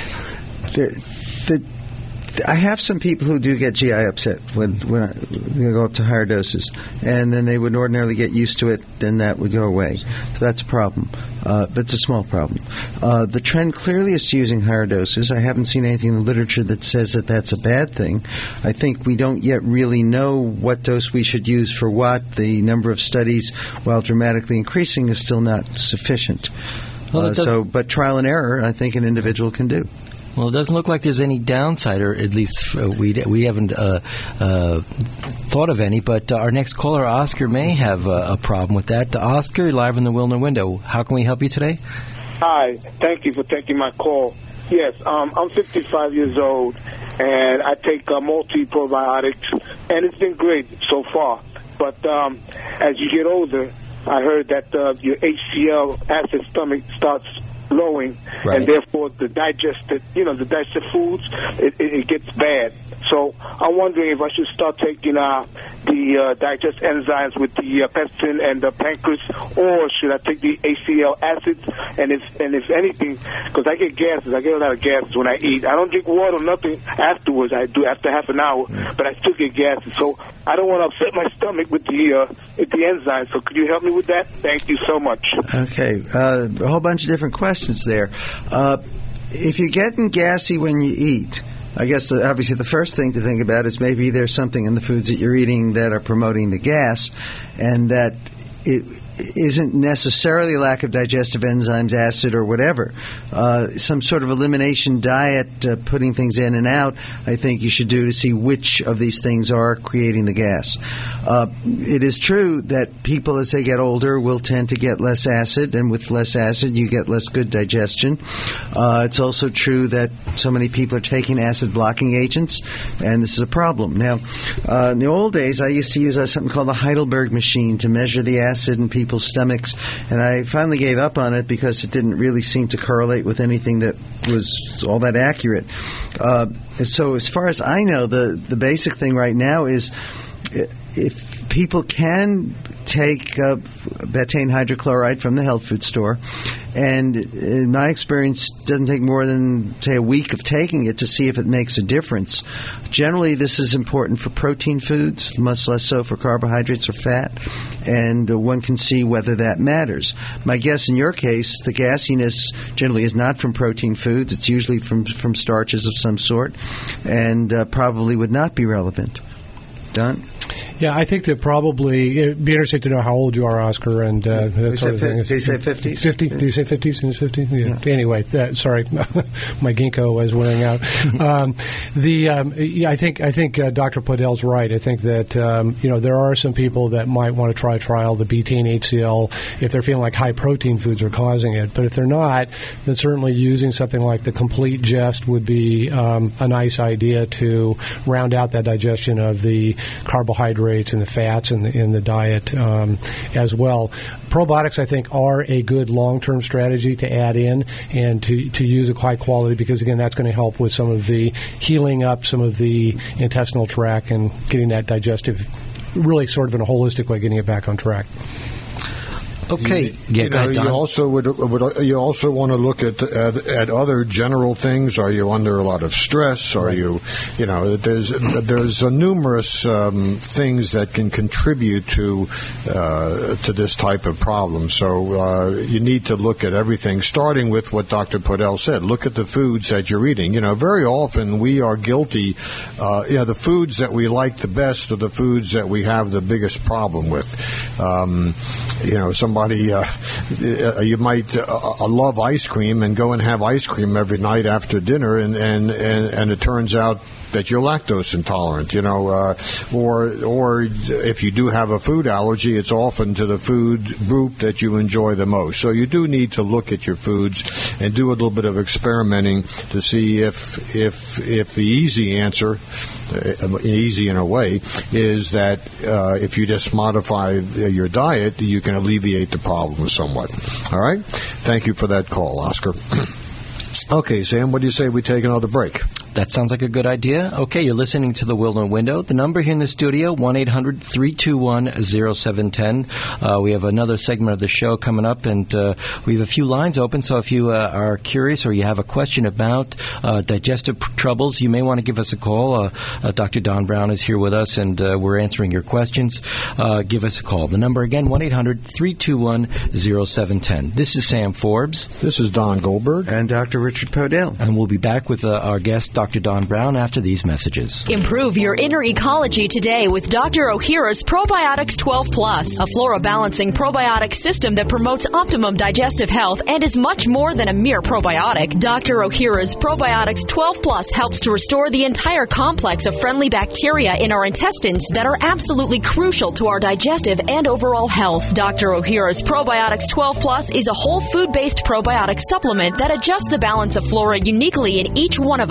the I have some people who do get G I upset when when I, they go up to higher doses, and then they would ordinarily get used to it, then that would go away. So that's a problem, uh, but it's a small problem. Uh, the trend clearly is to using higher doses. I haven't seen anything in the literature that says that that's a bad thing. I think we don't yet really know what dose we should use for what. The number of studies, while dramatically increasing, is still not sufficient. Well, uh, so, but trial and error, I think an individual can do. Well, it doesn't look like there's any downside, or at least uh, we we haven't uh, uh, thought of any. But uh, our next caller, Oscar, may have uh, a problem with that. Uh, Oscar, live in the Wilner Window. How can we help you today? Hi. Thank you for taking my call. Yes, um, I'm fifty-five years old, and I take uh, multi-probiotics, and it's been great so far. But um, as you get older, I heard that uh, your H C L, acid stomach, starts lowing, right. And therefore the digested, you know, the digested foods, it, it, it gets bad. So I'm wondering if I should start taking uh, the uh, digest enzymes with the uh, pepsin and the pancreas, or should I take the A C L acids? And if and if anything, because I get gases, I get a lot of gases when I eat. I don't drink water, nothing afterwards. I do after half an hour, but I still get gases. So I don't want to upset my stomach with the uh, with the enzymes. So could you help me with that? Thank you so much. Okay, uh, a whole bunch of different questions there. Uh, if you're getting gassy when you eat, I guess the, obviously the first thing to think about is maybe there's something in the foods that you're eating that are promoting the gas, and that it isn't necessarily lack of digestive enzymes, acid, or whatever. Uh, some sort of elimination diet, uh, putting things in and out, I think you should do to see which of these things are creating the gas. Uh, it is true that people, as they get older, will tend to get less acid, and with less acid, you get less good digestion. Uh, it's also true that so many people are taking acid-blocking agents, and this is a problem. Now, uh, in the old days, I used to use uh, something called the Heidelberg machine to measure the acid in people's stomachs, and I finally gave up on it because it didn't really seem to correlate with anything that was all that accurate. Uh, so as far as I know, the, the basic thing right now is if people can take uh, betaine hydrochloride from the health food store, and in my experience, it doesn't take more than, say, a week of taking it to see if it makes a difference. Generally, this is important for protein foods, much less so for carbohydrates or fat, and uh, one can see whether that matters. My guess in your case, the gassiness generally is not from protein foods. It's usually from, from starches of some sort, and uh, probably would not be relevant. Don? Yeah, I think that probably it'd be interesting to know how old you are, Oscar, and uh, that sort of thing. Did you say fifties? Fifty? Do you say fifties? In his fifties? Yeah. yeah. Anyway, that, sorry, my ginkgo was wearing out. um, the um, yeah, I think I think uh, Doctor Podell's right. I think that um, you know there are some people that might want to try a trial the betaine H C L if they're feeling like high protein foods are causing it. But if they're not, then certainly using something like the Complete Gest would be um, a nice idea to round out that digestion of the carbohydrates and the fats in the, in the diet um, as well. Probiotics, I think, are a good long-term strategy to add in and to, to use a high quality because, again, that's going to help with some of the healing up some of the intestinal tract and getting that digestive, really sort of in a holistic way, getting it back on track. Okay. You, yeah, you know, ahead, you also would, would you also want to look at, at at other general things. Are you under a lot of stress? Are right. you, you know, there's there's a numerous um, things that can contribute to uh, to this type of problem. So uh, you need to look at everything, starting with what Doctor Podell said. Look at the foods that you're eating. You know, very often we are guilty. Uh, you know, the foods that we like the best are the foods that we have the biggest problem with. Um, you know, some Somebody, uh, you might uh, love ice cream and go and have ice cream every night after dinner, and, and, and, and it turns out that you're lactose intolerant, you know, uh, or or if you do have a food allergy, it's often to the food group that you enjoy the most. So you do need to look at your foods and do a little bit of experimenting to see if if if the easy answer, uh, easy in a way, is that uh, if you just modify your diet, you can alleviate the problem somewhat. All right? Thank you for that call, Oscar. Okay, Sam, what do you say we take another break? That sounds like a good idea. Okay, you're listening to the Wilner Window. The number here in the studio, one eight hundred three two one oh seven one oh. Uh, we have another segment of the show coming up, and uh, we have a few lines open, so if you uh, are curious or you have a question about uh, digestive troubles, you may want to give us a call. Uh, uh, Doctor Don Brown is here with us, and uh, we're answering your questions. Uh, give us a call. The number again, one eight hundred three two one oh seven one oh. This is Sam Forbes. This is Don Goldberg. And Doctor Richard Podell. And we'll be back with uh, our guest, Doctor Don Brown, after these messages. Improve your inner ecology today with Doctor Ohhira's Probiotics twelve plus, a flora-balancing probiotic system that promotes optimum digestive health and is much more than a mere probiotic. Doctor Ohhira's Probiotics twelve plus helps to restore the entire complex of friendly bacteria in our intestines that are absolutely crucial to our digestive and overall health. Doctor Ohhira's Probiotics twelve plus is a whole food-based probiotic supplement that adjusts the balance of flora uniquely in each one of us because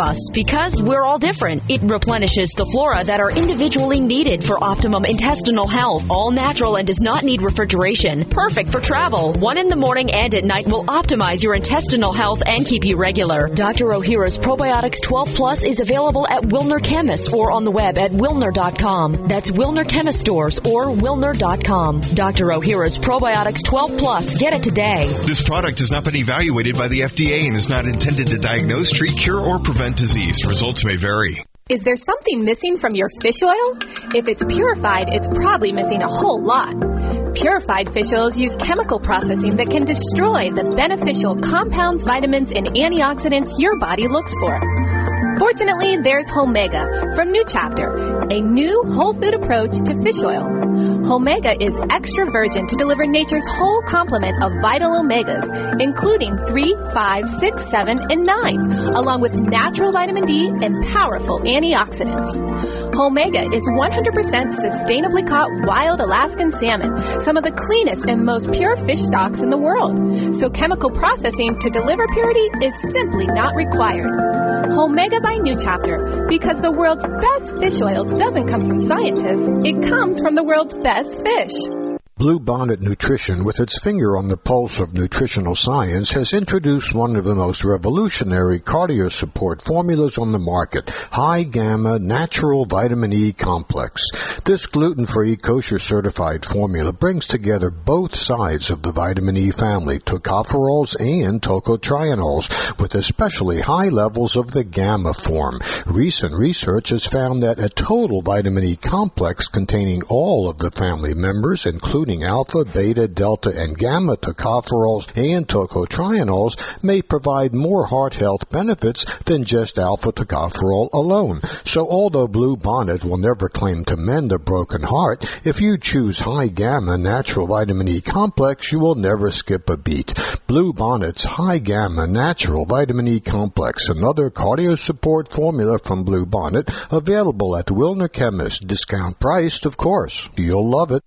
Because we're all different, it replenishes the flora that are individually needed for optimum intestinal health. All natural and does not need refrigeration. Perfect for travel. One in the morning and at night will optimize your intestinal health and keep you regular. Doctor Ohhira's Probiotics twelve Plus is available at Wilner Chemists or on the web at wilner dot com. That's Wilner Chemist Stores or wilner dot com. Doctor Ohhira's Probiotics twelve Plus. Get it today. This product has not been evaluated by the F D A and is not intended to diagnose, treat, cure, or prevent disease. Results may vary. Is there something missing from your fish oil? If it's purified, it's probably missing a whole lot. Purified fish oils use chemical processing that can destroy the beneficial compounds, vitamins, and antioxidants your body looks for. Fortunately, there's Homega from New Chapter, a new whole food approach to fish oil. Homega is extra virgin to deliver nature's whole complement of vital omegas, including three, five, six, seven, and nines, along with natural vitamin D and powerful antioxidants. Homega is one hundred percent sustainably caught wild Alaskan salmon, some of the cleanest and most pure fish stocks in the world. So chemical processing to deliver purity is simply not required. Homega by New Chapter, because the world's best fish oil doesn't come from scientists, it comes from the world's best fish. Blue Bonnet Nutrition, with its finger on the pulse of nutritional science, has introduced one of the most revolutionary cardio support formulas on the market, High Gamma Natural Vitamin E Complex. This gluten-free, kosher-certified formula brings together both sides of the vitamin E family, tocopherols and tocotrienols, with especially high levels of the gamma form. Recent research has found that a total vitamin E complex containing all of the family members, including alpha, beta, delta, and gamma tocopherols and tocotrienols, may provide more heart health benefits than just alpha tocopherol alone. So although Blue Bonnet will never claim to mend a broken heart, if you choose High Gamma Natural Vitamin E Complex, you will never skip a beat. Blue Bonnet's High Gamma Natural Vitamin E Complex, another cardio support formula from Blue Bonnet, available at Wilner Chemist, discount priced, of course. You'll love it.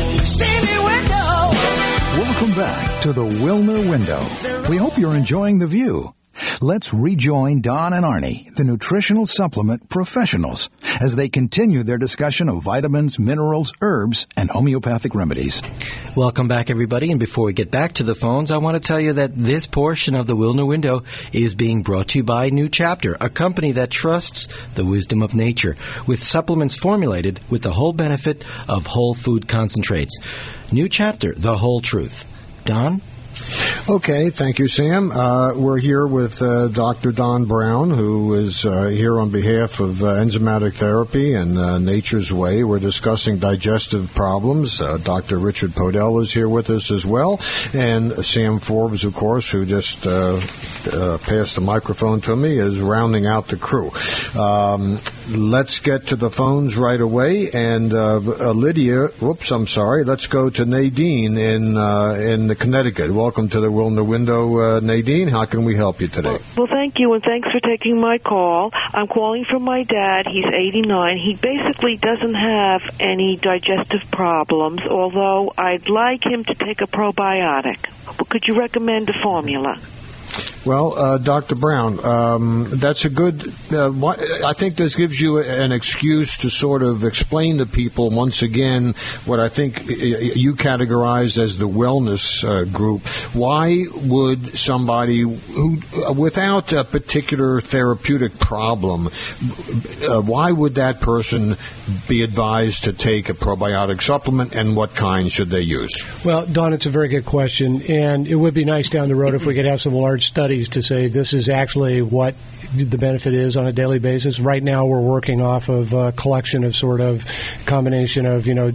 Welcome back to the Wilner Window. We hope you're enjoying the view. Let's rejoin Don and Arnie, the nutritional supplement professionals, as they continue their discussion of vitamins, minerals, herbs, and homeopathic remedies. Welcome back, everybody. And before we get back to the phones, I want to tell you that this portion of the Wilner Window is being brought to you by New Chapter, a company that trusts the wisdom of nature, with supplements formulated with the whole benefit of whole food concentrates. New Chapter, the whole truth. Don? Okay, thank you, Sam. Uh, we're here with uh, Doctor Don Brown, who is uh, here on behalf of uh, enzymatic therapy and uh, Nature's Way. We're discussing digestive problems. Uh, Doctor Richard Podell is here with us as well, and Sam Forbes, of course, who just uh, uh, passed the microphone to me, is rounding out the crew. Um, let's get to the phones right away, and uh, uh, Lydia, whoops, I'm sorry, let's go to Nadine in, uh, in Connecticut. Welcome to the Wilner Window, uh, Nadine. How can we help you today? Well, well, thank you, and thanks for taking my call. I'm calling from my dad. He's eighty-nine. He basically doesn't have any digestive problems, although I'd like him to take a probiotic. Could you recommend a formula? Well, uh, Doctor Brown, um, that's a good, uh, wh- I think this gives you an excuse to sort of explain to people once again what I think you categorize as the wellness uh, group. Why would somebody who, without a particular therapeutic problem, uh, why would that person be advised to take a probiotic supplement, and what kind should they use? Well, Don, it's a very good question, and it would be nice down the road if we could have some large studies to say this is actually what the benefit is on a daily basis. Right now we're working off of a collection of sort of combination of, you know,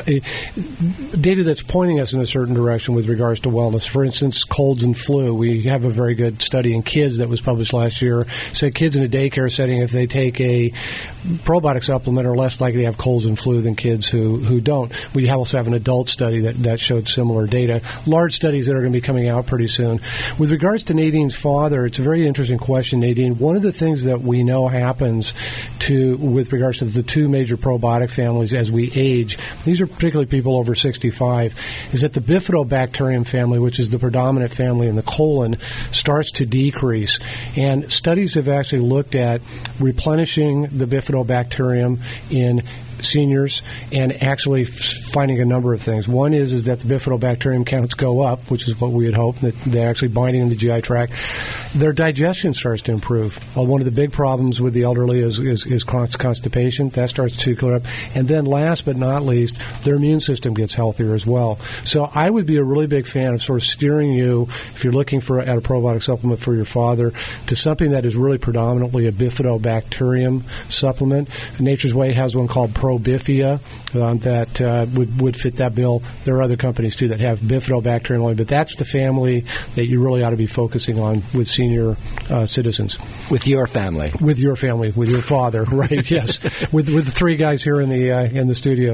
data that's pointing us in a certain direction with regards to wellness. For instance, colds and flu. We have a very good study in kids that was published last year. Said kids in a daycare setting, if they take a probiotic supplement, are less likely to have colds and flu than kids who, who don't. We also have an adult study that, that showed similar data. Large studies that are going to be coming out pretty soon. With regards to Nadine's father, it's a very interesting question, Nadine. One of the things that we know happens to with regards to the two major probiotic families as we age, these are particularly people over sixty-five, is that the Bifidobacterium family, which is the predominant family in the colon, starts to decrease. And studies have actually looked at replenishing the Bifidobacterium in seniors and actually finding a number of things. One is is that the Bifidobacterium counts go up, which is what we had hoped, that they're actually binding in the G I tract. Their digestion starts to improve. Well, one of the big problems with the elderly is, is, is constipation. That starts to clear up. And then last but not least, their immune system gets healthier as well. So I would be a really big fan of sort of steering you, if you're looking for at a probiotic supplement for your father, to something that is really predominantly a Bifidobacterium supplement. Nature's Way has one called Probifia um, that uh, would would fit that bill. There are other companies too that have Bifidobacterium only, but that's the family that you really ought to be focusing on with senior uh, citizens. With your family. With your family, with your father, right? Yes, with with the three guys here in the uh, in the studio.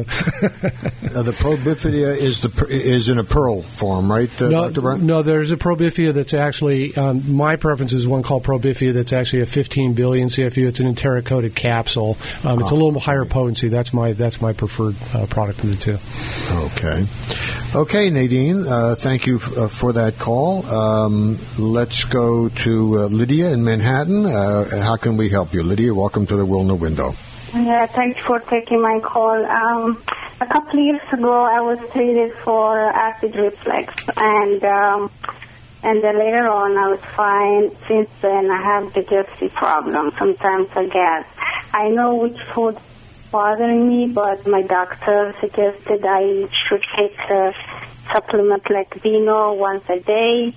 uh, the Probifia is the is in a pearl form, right, uh, no, Doctor Brown? No, there's a Probifia that's actually um, my preference is one called Probifia that's actually a fifteen billion C F U. It's an enteric-coated capsule. Um, it's oh. a little higher potency. That's my that's my preferred uh, product of the two. Okay, okay, Nadine. Uh, thank you f- uh, for that call. Um, let's go to uh, Lydia in Manhattan. Uh, how can we help you, Lydia? Welcome to the Wilner Window. Yeah, thanks for taking my call. Um, a couple of years ago, I was treated for acid reflux, and um, and then later on, I was fine. Since then, I have digestive problems. Sometimes I gas. I know which food bothering me, but my doctor suggested I should take a supplement like Beano once a day.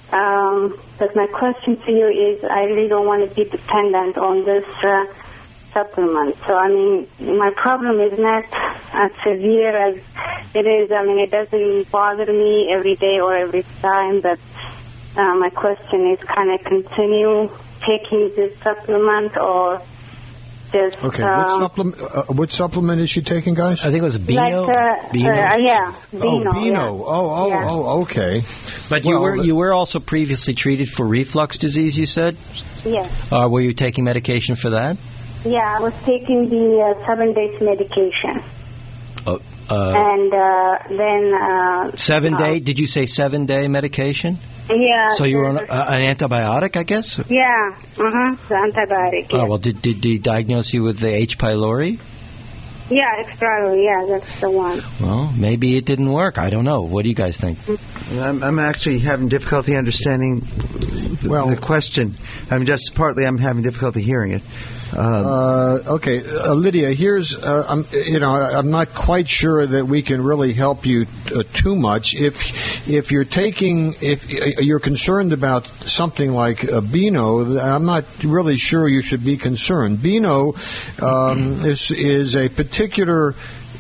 Um, but my question to you is, I really don't want to be dependent on this uh, supplement. So, I mean, my problem is not as severe as it is. I mean, it doesn't bother me every day or every time, but uh, my question is, can I continue taking this supplement or just... Okay, um, which, supplement, uh, which supplement is she taking, guys? I think it was Beano. Like, uh, Beano? Uh, yeah, Beano. Oh, Beano. Yeah. Oh, oh, yeah. oh, okay. But well, you were you were also previously treated for reflux disease, you said? Yes. Uh, were you taking medication for that? Yeah, I was taking the uh, seven days medication. Oh, uh, and uh, then... Uh, seven uh, day? Did you say seven day medication? Yeah. So you were on uh, an antibiotic, I guess? Yeah, uh-huh, the antibiotic. Yeah. Oh, well, did, did he diagnose you with the H. pylori? Yeah, it's probably, yeah, that's the one. Well, maybe it didn't work. I don't know. What do you guys think? I'm, I'm actually having difficulty understanding the, well, the question. I mean, just partly I'm having difficulty hearing it. Um, uh, okay, uh, Lydia, here's, uh, I'm, you know, I'm not quite sure that we can really help you uh, too much. If if you're taking, if you're concerned about something like uh, Beano, I'm not really sure you should be concerned. Beano um, is is a particular.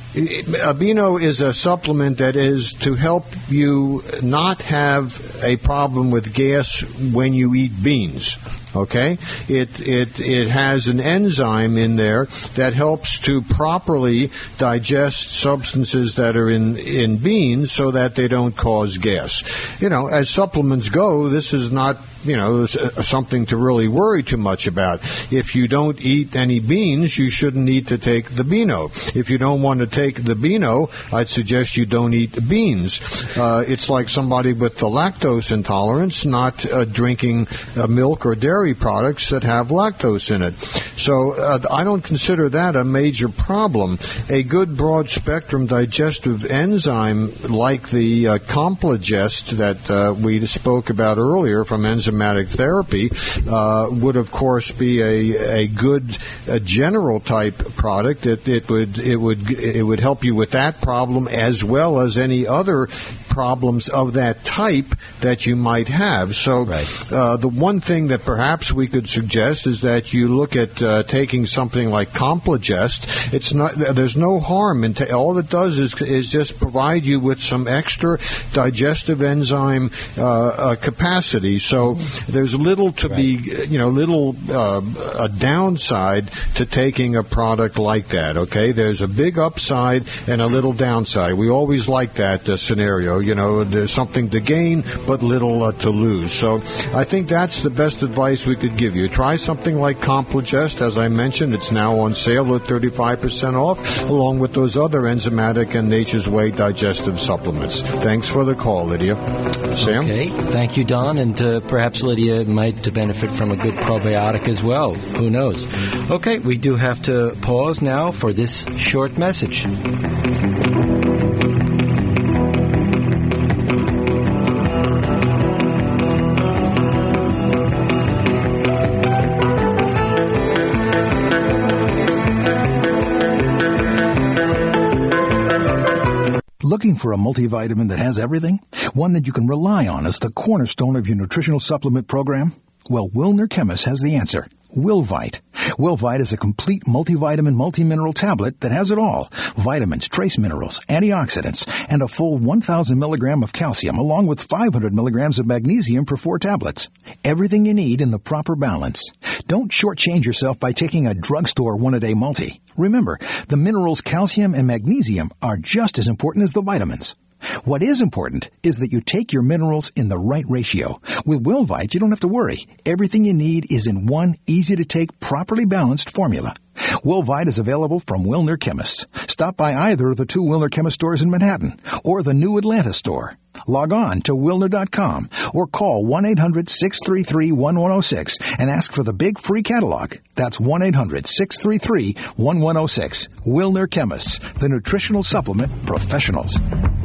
Beano is a supplement that is to help you not have a problem with gas when you eat beans. Okay, it it it has an enzyme in there that helps to properly digest substances that are in in beans so that they don't cause gas. You know, as supplements go, this is not you know something to really worry too much about. If you don't eat any beans, you shouldn't need to take the Beano. If you don't want to take the Beano, I'd suggest you don't eat beans. Uh, it's like somebody with the lactose intolerance not uh, drinking uh, milk or dairy products that have lactose in it. So uh, I don't consider that a major problem. A good broad-spectrum digestive enzyme like the uh, Complogest that uh, we spoke about earlier from enzymatic therapy uh, would, of course, be a, a good a general type product. It, it would it would it would help you with that problem as well as any other problems of that type that you might have. So right. uh, the one thing that perhaps we could suggest is that you look at uh, taking something like Complogest. It's not there's no harm in ta- all it does is is just provide you with some extra digestive enzyme uh, uh, capacity. So there's little to right. be you know little uh, a downside to taking a product like that. Okay, there's a big upside and a little downside. We always like that uh, scenario. you know, there's something to gain, but little uh, to lose. So I think that's the best advice we could give you. Try something like Complogest. As I mentioned, it's now on sale at thirty-five percent off, along with those other enzymatic and Nature's Way digestive supplements. Thanks for the call, Lydia. Sam? Okay. Thank you, Don. And uh, perhaps Lydia might benefit from a good probiotic as well. Who knows? Okay, we do have to pause now for this short message. Looking for a multivitamin that has everything? One that you can rely on as the cornerstone of your nutritional supplement program? Well, Wilner Chemist has the answer. Wilvite. Wilvite is a complete multivitamin multi-mineral tablet that has it all. Vitamins, trace minerals, antioxidants, and a full one thousand milligram of calcium along with five hundred milligrams of magnesium per four tablets. Everything you need in the proper balance. Don't shortchange yourself by taking a drugstore one-a-day multi. Remember, the minerals calcium and magnesium are just as important as the vitamins. What is important is that you take your minerals in the right ratio. With Wilvite, you don't have to worry. Everything you need is in one easy-to-take, properly balanced formula. Wilvite is available from Wilner Chemists. Stop by either of the two Wilner Chemist stores in Manhattan or the new Atlanta store. Log on to wilner dot com or call one eight hundred six three three one one zero six and ask for the big free catalog. That's one eight hundred six three three one one zero six. Wilner Chemists, the nutritional supplement professionals.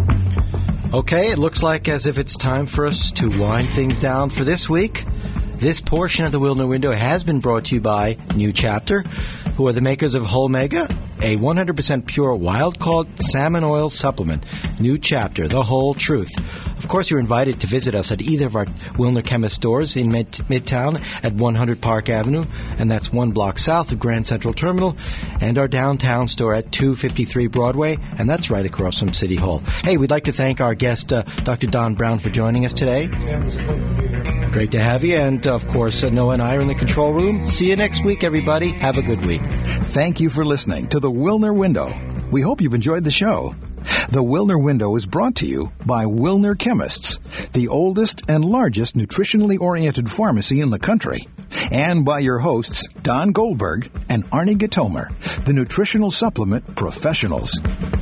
Okay, it looks like as if it's time for us to wind things down for this week. This portion of the Wilner Window has been brought to you by New Chapter, who are the makers of Whole Mega, a one hundred percent pure wild-caught salmon oil supplement. New Chapter, the whole truth. Of course, you're invited to visit us at either of our Wilner Chemist stores in Mid- Midtown at one hundred Park Avenue, and that's one block south of Grand Central Terminal, and our downtown store at two fifty-three Broadway, and that's right across from City Hall. Hey, we'd like to thank our guest, uh, Doctor Don Brown, for joining us today. Sam, it was a pleasure to be here. Great to have you, and uh, of course, uh, Noah and I are in the control room. See you next week, everybody. Have a good week. Thank you for listening to the Wilner Window. We hope you've enjoyed the show. The Wilner Window is brought to you by Wilner Chemists, the oldest and largest nutritionally oriented pharmacy in the country, and by your hosts, Don Goldberg and Arnie Gitomer, the nutritional supplement professionals.